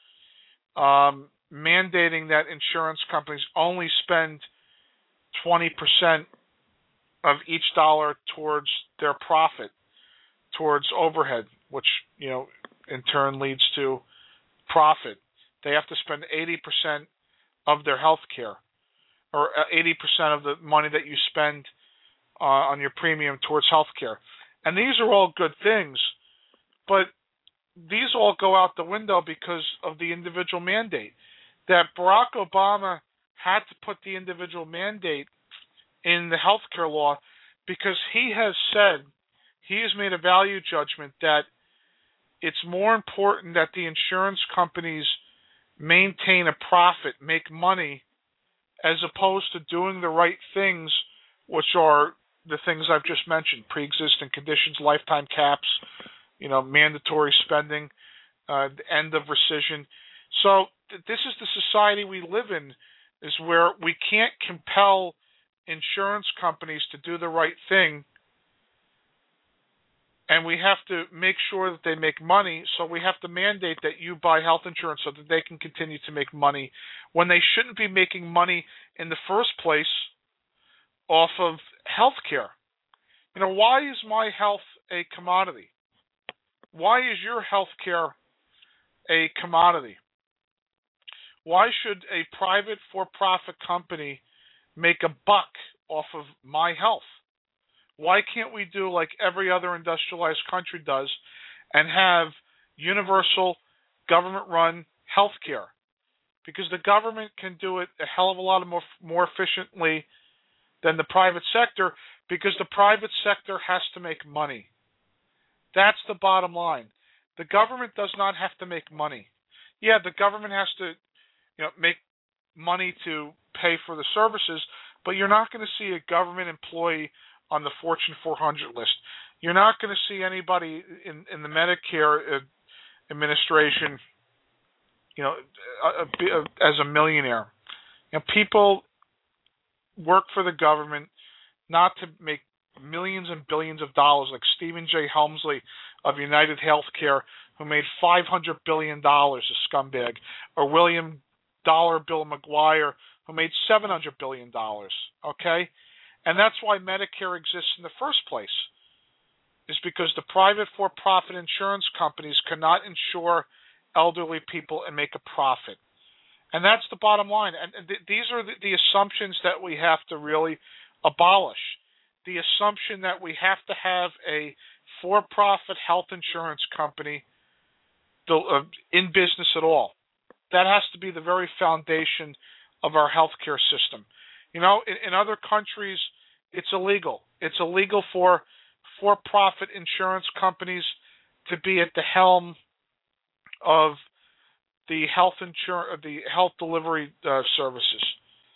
um, mandating that insurance companies only spend twenty percent of each dollar towards their profit, towards overhead, which, you know, in turn leads to profit. They have to spend eighty percent of their health care, or eighty percent of the money that you spend uh, on your premium towards health care. And these are all good things, but these all go out the window because of the individual mandate. That Barack Obama had to put the individual mandate in the health care law because he has said, he has made a value judgment that it's more important that the insurance companies maintain a profit, make money, as opposed to doing the right things, which are the things I've just mentioned: pre-existing conditions, lifetime caps, you know, mandatory spending, uh, the end of rescission. So th- this is the society we live in, is where we can't compel insurance companies to do the right thing, and we have to make sure that they make money, so we have to mandate that you buy health insurance so that they can continue to make money when they shouldn't be making money in the first place off of health care. You know, why is my health a commodity? Why is your health care a commodity? Why should a private for-profit company make a buck off of my health? Why can't we do like every other industrialized country does and have universal government-run health care? Because the government can do it a hell of a lot more, more efficiently than the private sector, because the private sector has to make money. That's the bottom line. The government does not have to make money. Yeah, the government has to, you know, make money to pay for the services, but you're not going to see a government employee on the Fortune four hundred list. You're not going to see anybody in, in the Medicare administration, you know, a, a, as a millionaire. You know, people work for the government not to make millions and billions of dollars, like Stephen J. Helmsley of United Healthcare, who made five hundred billion dollars, a scumbag, or William Dollar Bill McGuire, who made seven hundred billion dollars, okay? And that's why Medicare exists in the first place, is because the private for-profit insurance companies cannot insure elderly people and make a profit. And that's the bottom line. And th- these are the, the assumptions that we have to really abolish. The assumption that we have to have a for-profit health insurance company to, uh, in business at all. That has to be the very foundation of our healthcare system. You know, in, in other countries, it's illegal. It's illegal for for-profit insurance companies to be at the helm of the health insur- the health delivery uh, services.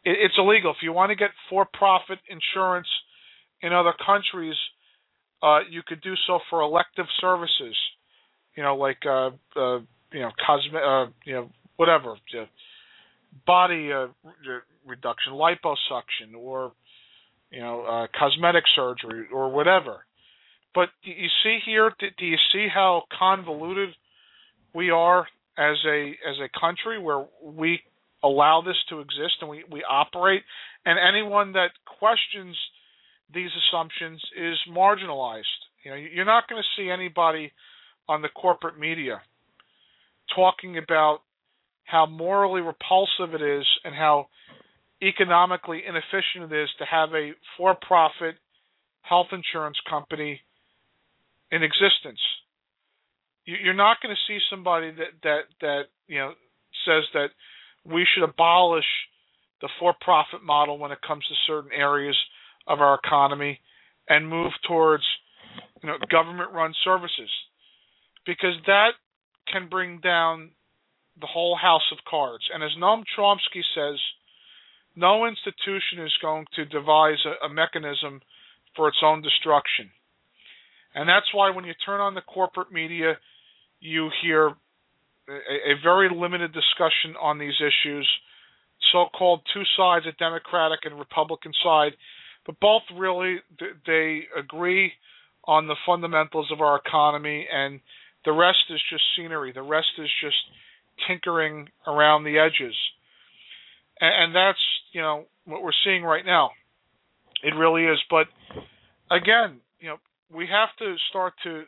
it, it's illegal. If you want to get for-profit insurance in other countries, uh, you could do so for elective services. You know, like uh, uh, you know, cosme- uh, you know, whatever, uh, body uh, re- reduction, liposuction, or you know, uh, cosmetic surgery, or whatever. But do you see here? Do you see how convoluted we are as a as a country, where we allow this to exist and we, we operate, and anyone that questions these assumptions is marginalized. You know, you're not going to see anybody on the corporate media talking about how morally repulsive it is and how economically inefficient it is to have a for-profit health insurance company in existence. You're not going to see somebody that, that, that you know says that we should abolish the for-profit model when it comes to certain areas of our economy and move towards you know government-run services, because that can bring down the whole house of cards. And as Noam Chomsky says, no institution is going to devise a, a mechanism for its own destruction. And that's why when you turn on the corporate media, you hear a, a very limited discussion on these issues, so-called two sides, a Democratic and Republican side, but both really, they agree on the fundamentals of our economy, and the rest is just scenery. The rest is just tinkering around the edges. And, and that's, you know, what we're seeing right now. It really is. But again, you know, we have to start to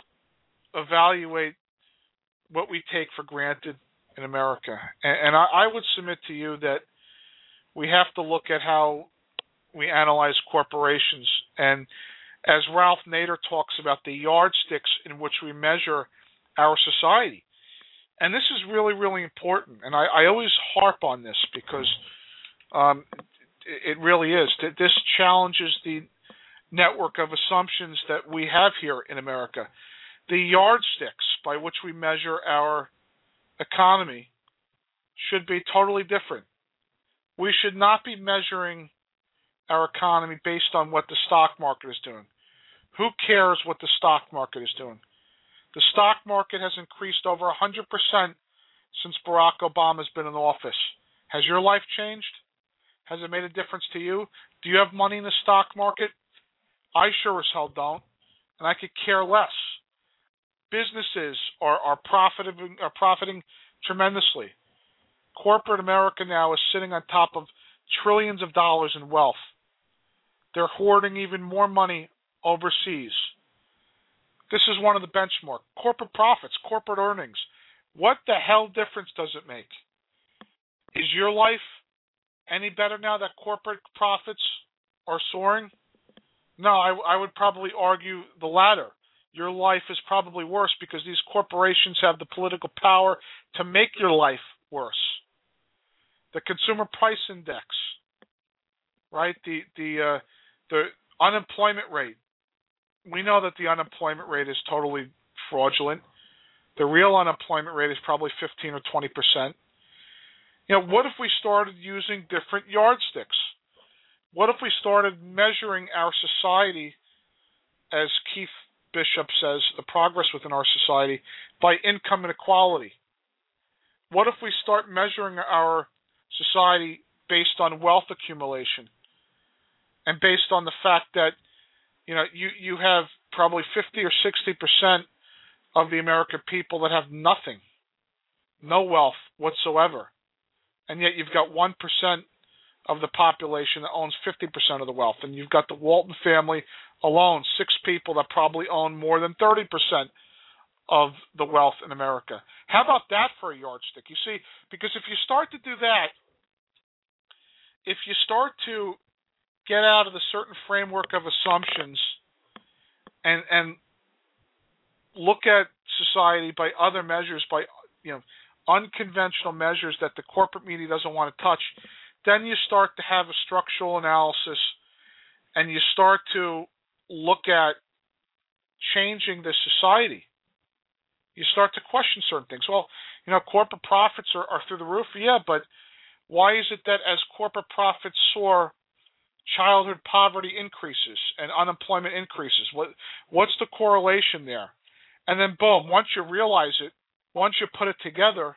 evaluate what we take for granted in America. And, and I, I would submit to you that we have to look at how we analyze corporations. And as Ralph Nader talks about, the yardsticks in which we measure our society. And this is really, really important. And I, I always harp on this because um, it, it really is. This challenges the network of assumptions that we have here in America. The yardsticks by which we measure our economy should be totally different. We should not be measuring our economy based on what the stock market is doing. Who cares what the stock market is doing? The stock market has increased over one hundred percent since Barack Obama's been in office. Has your life changed? Has it made a difference to you? Do you have money in the stock market? I sure as hell don't, and I could care less. Businesses are, are, profiting, are profiting tremendously. Corporate America now is sitting on top of trillions of dollars in wealth. They're hoarding even more money overseas. This is one of the benchmark. Corporate profits, corporate earnings. What the hell difference does it make? Is your life any better now that corporate profits are soaring? No, I, I would probably argue the latter. Your life is probably worse because these corporations have the political power to make your life worse. The consumer price index, right? The the uh, the unemployment rate. We know that the unemployment rate is totally fraudulent. The real unemployment rate is probably fifteen or twenty percent. You know, what if we started using different yardsticks? What if we started measuring our society, as Keith Bishop says, the progress within our society, by income inequality? What if we start measuring our society based on wealth accumulation and based on the fact that, you know, you, you have probably fifty or sixty percent of the American people that have nothing, no wealth whatsoever, and yet you've got one percent of the population that owns fifty percent of the wealth, and you've got the Walton family alone, six people that probably own more than thirty percent of the wealth in America. How about that for a yardstick? You see, because if you start to do that, if you start to get out of the certain framework of assumptions and and look at society by other measures, by you know unconventional measures that the corporate media doesn't want to touch, then you start to have a structural analysis and you start to look at changing the society. You start to question certain things. Well, you know, corporate profits are, are through the roof, yeah, but Why is it that as corporate profits soar, childhood poverty increases and unemployment increases? What what's the correlation there? And then boom, once you realize it, once you put it together,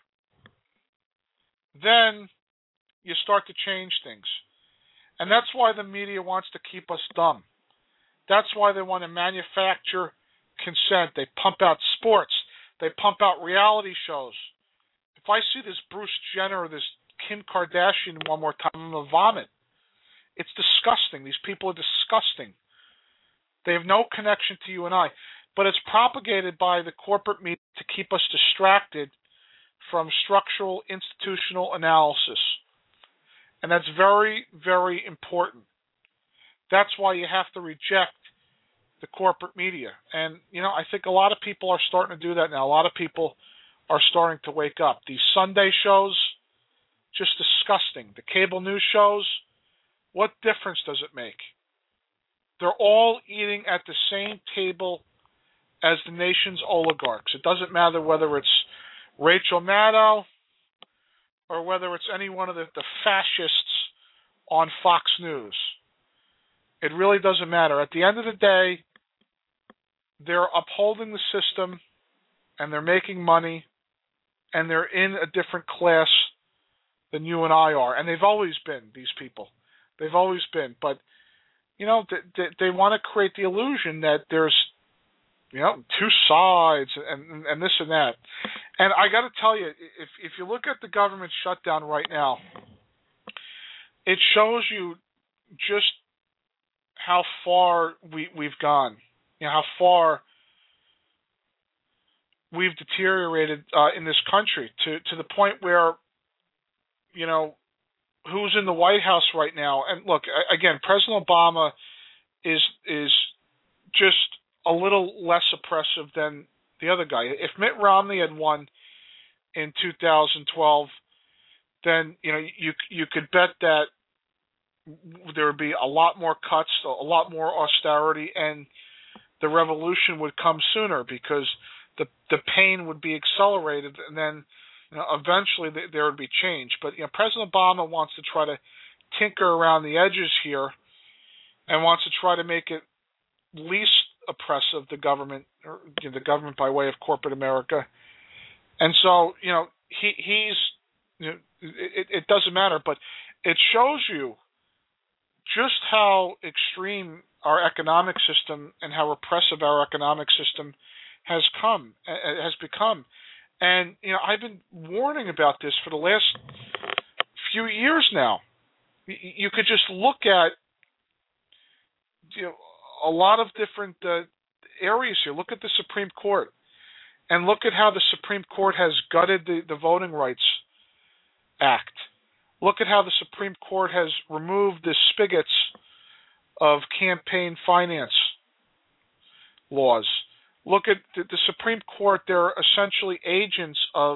then you start to change things. And that's why the media wants to keep us dumb. That's why they want to manufacture consent. They pump out sports. They pump out reality shows. If I see this Bruce Jenner or this Kim Kardashian one more time, I'm going to vomit. It's disgusting. These people are disgusting. They have no connection to you and I. But it's propagated by the corporate media to keep us distracted from structural institutional analysis. And that's very, very important. That's why you have to reject the corporate media. And, you know, I think a lot of people are starting to do that now. A lot of people are starting to wake up. These Sunday shows, just disgusting. The cable news shows, what difference does it make? They're all eating at the same table as the nation's oligarchs. It doesn't matter whether it's Rachel Maddow or whether it's any one of the, the fascists on Fox News. It really doesn't matter. At the end of the day, they're upholding the system and they're making money and they're in a different class than you and I are. And they've always been, these people. They've always been. But, you know, they, they, they want to create the illusion that there's, you know, two sides and, and this and that. And I got to tell you, if if you look at the government shutdown right now, it shows you just how far we, we've gone, you know, how far we've deteriorated uh, in this country to, to the point where, you know, who's in the White House right now. And look, again, President Obama is is just a little less oppressive than the other guy. If Mitt Romney had won in two thousand twelve, then you know you you could bet that there would be a lot more cuts, a lot more austerity, and the revolution would come sooner because the the pain would be accelerated, and then you know, eventually there would be change. But you know, President Obama wants to try to tinker around the edges here, and wants to try to make it least oppressive, the government, or you know, the government by way of corporate America. And so, you know, he he's, you know, it, it doesn't matter, but it shows you just how extreme our economic system and how repressive our economic system has come, has become. And, you know, I've been warning about this for the last few years now. You could just look at, you know, a lot of different uh, areas here. Look at the Supreme Court and look at how the Supreme Court has gutted the, the Voting Rights Act. Look at how the Supreme Court has removed the spigots of campaign finance laws. Look at the, the Supreme Court. They're essentially agents of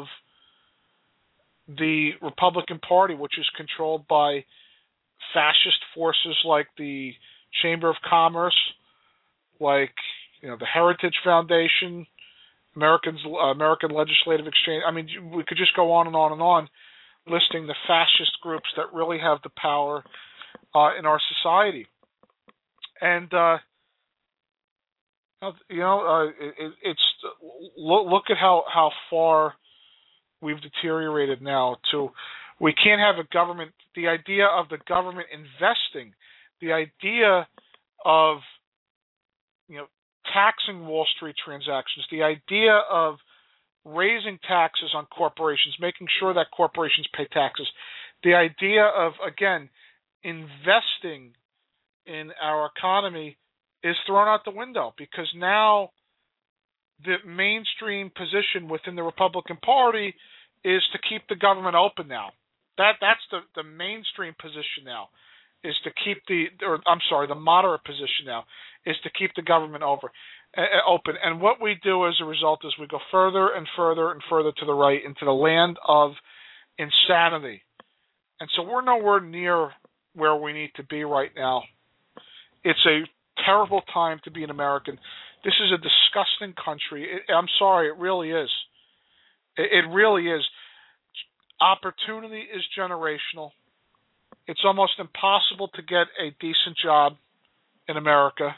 the Republican Party, which is controlled by fascist forces like the Chamber of Commerce, like you know the Heritage Foundation, Americans, uh, American Legislative Exchange. I mean, we could just go on and on and on, listing the fascist groups that really have the power uh, in our society. And uh, you know, uh, it, it's look, look at how, how far we've deteriorated now. To we can't have a government. The idea of the government investing, the idea of you know taxing Wall Street transactions, the idea of raising taxes on corporations, making sure that corporations pay taxes, the idea of again investing in our economy is thrown out the window because now the mainstream position within the Republican Party is to keep the government open now. That that's the, the mainstream position now, is to keep the or I'm sorry, the moderate position now is to keep the government over uh, open. And what we do as a result is we go further and further and further to the right into the land of insanity. And so we're nowhere near where we need to be right now. It's a terrible time to be an American. This is a disgusting country. It, I'm sorry, it really is. It, it really is. Opportunity is generational. It's almost impossible to get a decent job in America.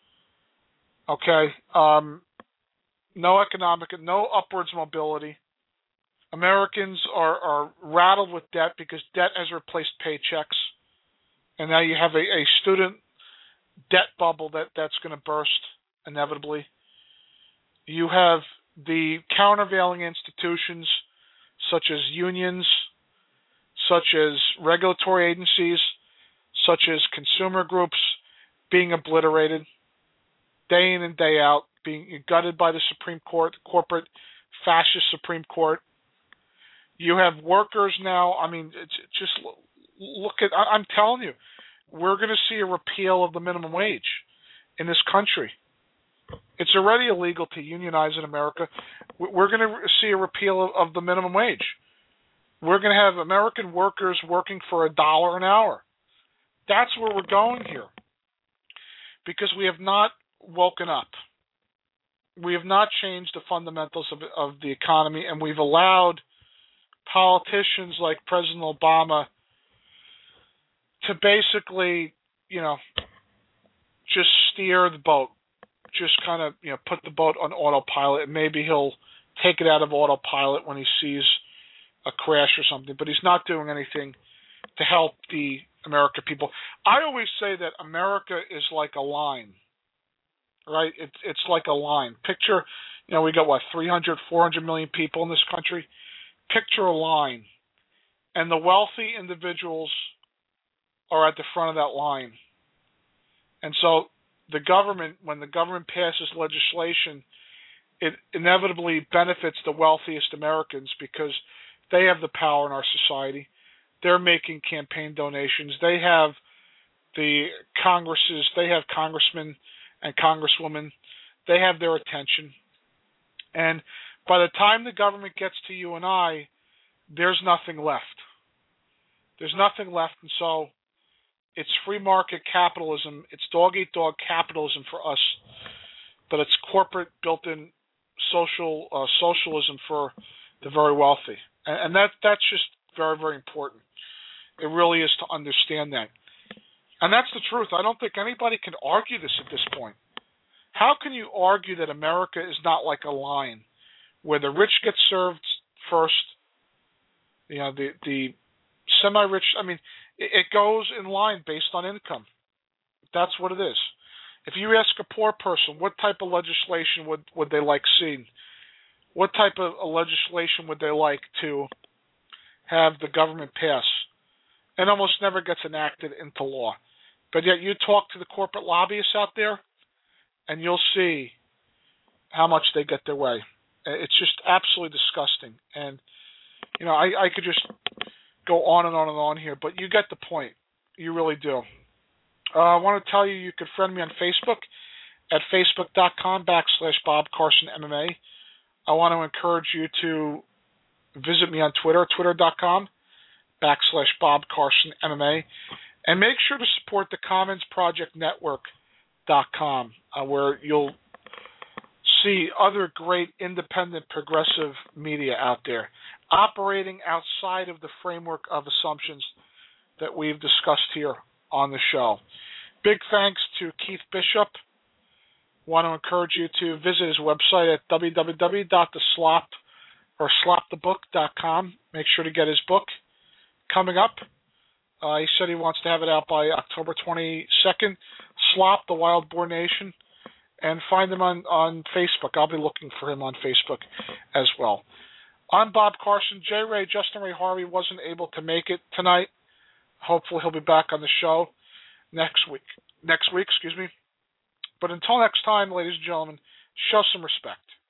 Okay? Um, no economic, no upwards mobility. Americans are, are rattled with debt because debt has replaced paychecks. And now you have a, a student debt bubble that, that's going to burst inevitably. You have the countervailing institutions such as unions, such as regulatory agencies, such as consumer groups being obliterated day in and day out, being gutted by the Supreme Court, the corporate fascist Supreme Court. You have workers now, I mean, it's just look at, I'm telling you, we're going to see a repeal of the minimum wage in this country. It's already illegal to unionize in America. We're going to see a repeal of, of the minimum wage. We're going to have American workers working for a dollar an hour. That's where we're going here. Because we have not woken up. We have not changed the fundamentals of, of the economy, and we've allowed politicians like President Obama to basically, you know, just steer the boat. Just kind of, you know, put the boat on autopilot, and maybe he'll take it out of autopilot when he sees a crash or something. But he's not doing anything to help the American people. I always say that America is like a line, right? It's it's like a line. Picture, you know, we got what, three hundred, four hundred million people in this country. Picture a line, and the wealthy individuals are at the front of that line. And so the government, when the government passes legislation, it inevitably benefits the wealthiest Americans because they have the power in our society. They're making campaign donations. They have the Congresses, they have congressmen and congresswomen. They have their attention. And by the time the government gets to you and I, there's nothing left. There's nothing left, and so it's free market capitalism. It's dog-eat-dog capitalism for us, but it's corporate built-in social uh, socialism for the very wealthy. And, and that that's just very, very important. It really is to understand that. And that's the truth. I don't think anybody can argue this at this point. How can you argue that America is not like a line where the rich get served first, you know, the, the semi-rich, I mean, it, it goes in line based on income. That's what it is. If you ask a poor person, what type of legislation would, would they like seen? What type of legislation would they like to have the government pass? It almost never gets enacted into law. But yet you talk to the corporate lobbyists out there, and you'll see how much they get their way. It's just absolutely disgusting. And, you know, I, I could just go on and on and on here, but you get the point. You really do. Uh, I want to tell you, you can friend me on Facebook at facebook.com backslash Bob Carson MMA. I want to encourage you to visit me on Twitter, twitter.com backslash Bob Carson MMA. And make sure to support the Commons Project Network dot com, uh, where you'll see other great independent progressive media out there operating outside of the framework of assumptions that we've discussed here on the show. Big thanks to Keith Bishop. Want to encourage you to visit his website at w w w dot the slop or slop the book dot com. Make sure to get his book coming up. Uh, he said he wants to have it out by October twenty-second. Slop, the Wild Boar Nation. And find him on, on Facebook. I'll be looking for him on Facebook as well. I'm Bob Carson. J. Ray, Justin Ray Harvey wasn't able to make it tonight. Hopefully he'll be back on the show next week. Next week, excuse me. But until next time, ladies and gentlemen, show some respect.